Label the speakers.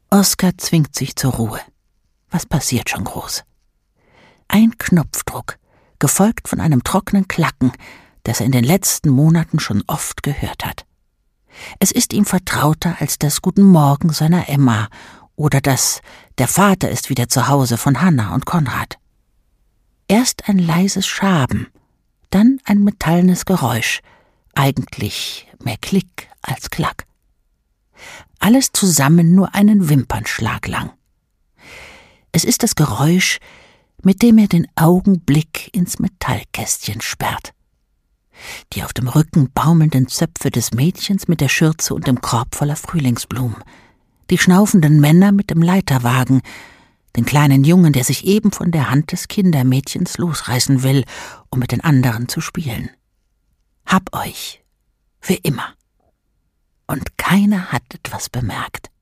Speaker 1: Oskar zwingt sich zur Ruhe. Was passiert schon groß? Ein Knopfdruck, gefolgt von einem trockenen Klacken, das er in den letzten Monaten schon oft gehört hat. Es ist ihm vertrauter als das Guten Morgen seiner Emma oder das Der Vater ist wieder zu Hause von Hanna und Konrad. Erst ein leises Schaben, dann ein metallenes Geräusch, eigentlich mehr Klick als Klack. Alles zusammen nur einen Wimpernschlag lang. Es ist das Geräusch, mit dem er den Augenblick ins Metallkästchen sperrt. Die auf dem Rücken baumelnden Zöpfe des Mädchens mit der Schürze und dem Korb voller Frühlingsblumen, die schnaufenden Männer mit dem Leiterwagen, den kleinen Jungen, der sich eben von der Hand des Kindermädchens losreißen will, um mit den anderen zu spielen. Hab euch, für immer. Und keiner hat etwas bemerkt.